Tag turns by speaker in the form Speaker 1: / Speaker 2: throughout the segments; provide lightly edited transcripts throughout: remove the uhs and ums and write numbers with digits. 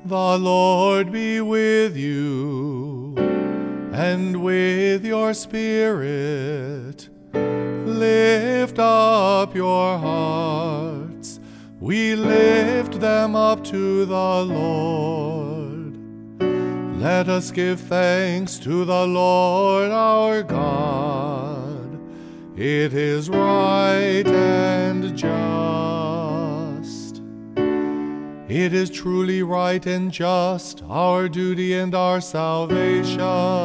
Speaker 1: The Lord be with you, and with your spirit. Lift up your hearts. We lift them up to the Lord. Let us give thanks to the Lord our God. It is right and just. It is truly right and just, our duty and our salvation,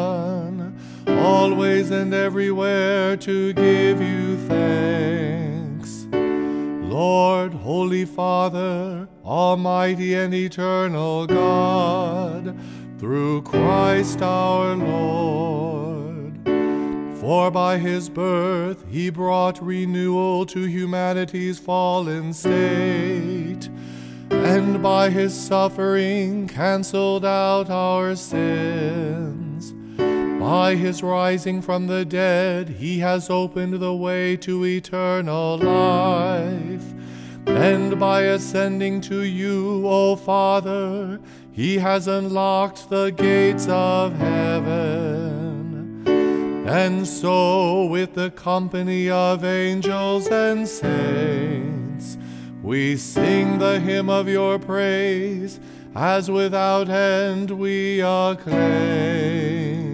Speaker 1: always and everywhere to give you thanks. Lord, Holy Father, Almighty and eternal God, through Christ our Lord. For by his birth he brought renewal to humanity's fallen state, and by his suffering canceled out our sins. By his rising from the dead, he has opened the way to eternal life. And by ascending to you, O Father, he has unlocked the gates of heaven. And so, with the company of angels and saints, we sing the hymn of your praise, as without end we acclaim.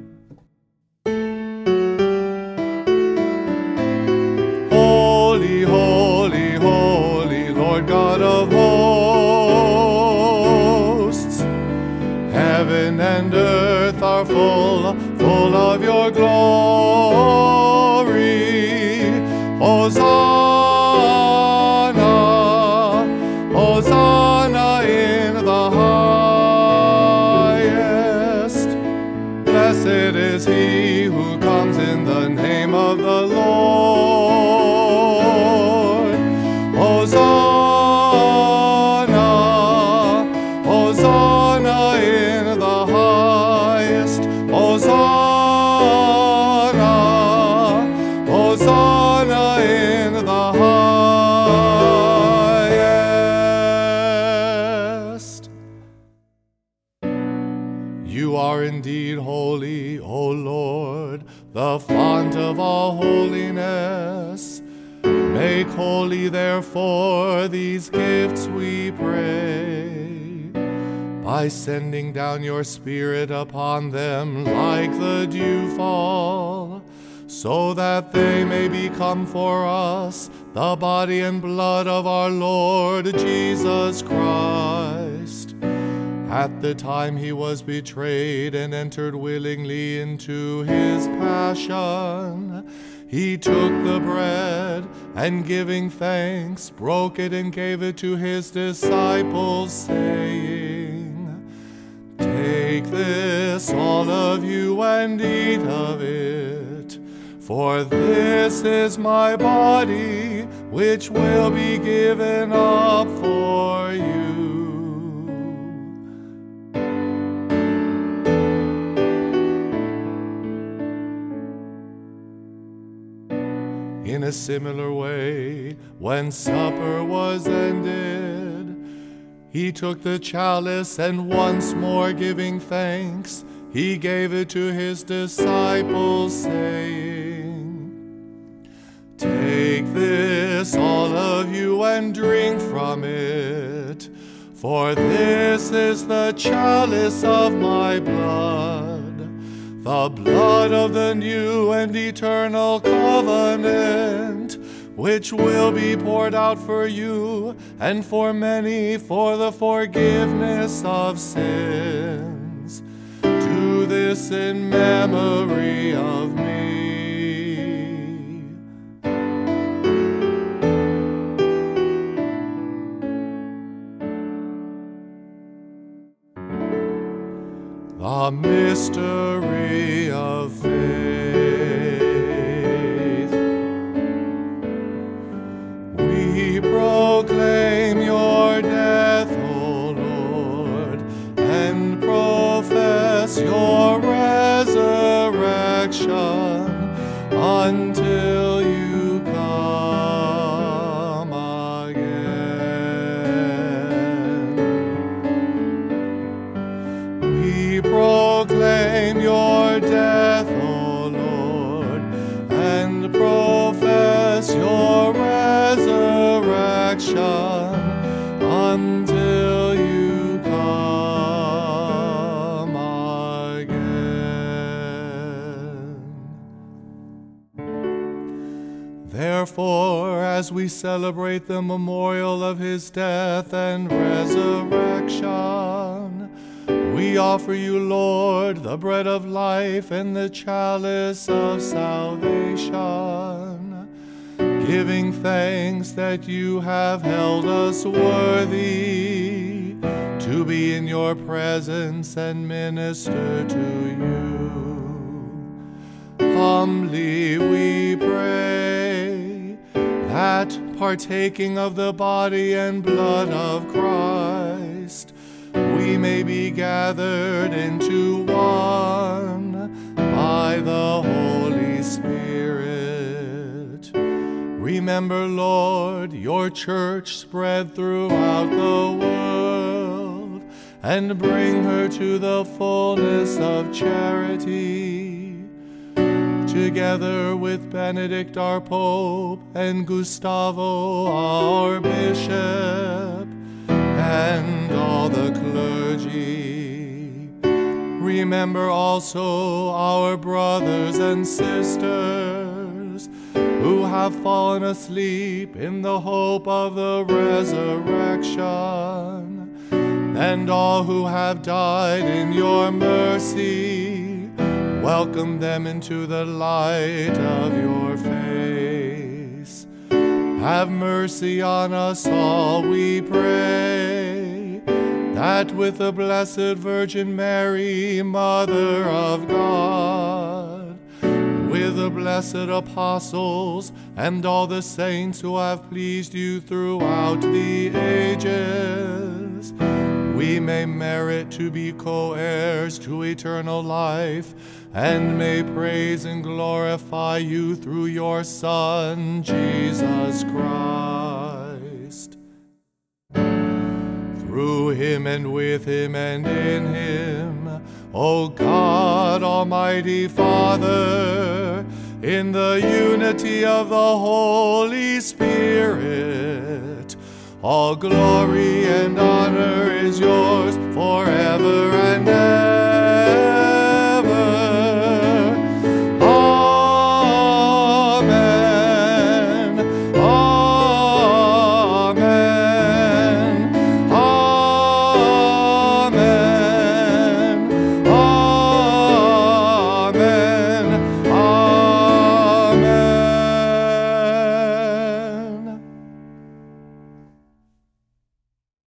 Speaker 1: Holy, holy, holy, Lord God of hosts, heaven and earth are full of your glory. Hosanna, Hosanna in the highest. Blessed is he who comes in the name of the Lord. Hosanna, Hosanna in the highest. Hosanna, Hosanna in the highest. You are indeed holy, O Lord, the font of all holiness. Make holy, therefore, these gifts, we pray, by sending down your Spirit upon them like the dewfall, so that they may become for us the body and blood of our Lord Jesus Christ. At the time he was betrayed and entered willingly into his passion, he took the bread, and giving thanks, broke it and gave it to his disciples, saying, Take this, all of you, and eat of it, for this is my body, which will be given up for you. In a similar way, when supper was ended, he took the chalice, and once more giving thanks, he gave it to his disciples, saying, Take this, all of you, and drink from it, for this is the chalice of my blood, the blood of the new and eternal covenant, which will be poured out for you and for many for the forgiveness of sins. Do this in memory of me. The mystery of faith. We proclaim your death, O Lord, and profess your resurrection until you come again. us your resurrection until you come again. Therefore, as we celebrate the memorial of his death and resurrection, we offer you, Lord, the bread of life and the chalice of salvation, giving thanks that you have held us worthy to be in your presence and minister to you. Humbly we pray that, partaking of the body and blood of Christ, we may be gathered into one by the Holy Spirit. Remember, Lord, your church spread throughout the world, and bring her to the fullness of charity, together with Benedict our Pope and Gustavo our Bishop, and all the clergy. Remember also our brothers and sisters who have fallen asleep in the hope of the resurrection, and all who have died in your mercy. Welcome them into the light of your face. Have mercy on us all, we pray, that with the Blessed Virgin Mary, Mother of God, with the blessed apostles and all the saints who have pleased you throughout the ages, we may merit to be co-heirs to eternal life, and may praise and glorify you through your Son, Jesus Christ. Through him and with him and in him, O God, Almighty Father, in the unity of the Holy Spirit, all glory and honor